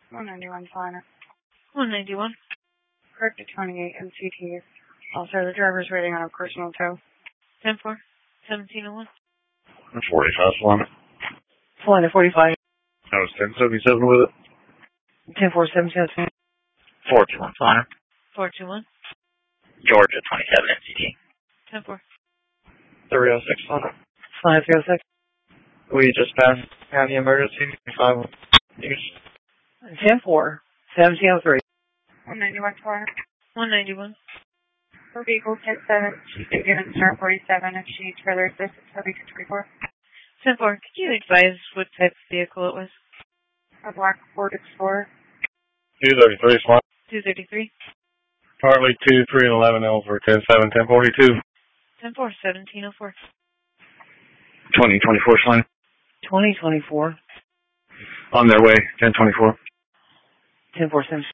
191 Fliner. 191. Correct to 28 MCTs. Also, the driver's waiting on a personal tow. 10-4. 1701. 45 Fliner. Fliner 45. That was 1077 with it. 10-4, 1702. 421 Fliner. 421. Georgia 27 MCT. 10-4. 306 Fliner. 506. We just passed county emergency. 5 10-4, 1703. 191 Fliner. 191. For vehicle 10-7, she's been given start 47 if she needs further assistance for vehicle 24. 10-4. Could you advise what type of vehicle it was? A black Ford Explorer. 233 Fliner. 233. Hartley 2, 3, and 11 L for 10-7, 1042. 10-4. 1704. 2024 Fliner. 2024. On their way, 1024. 10-4, 17.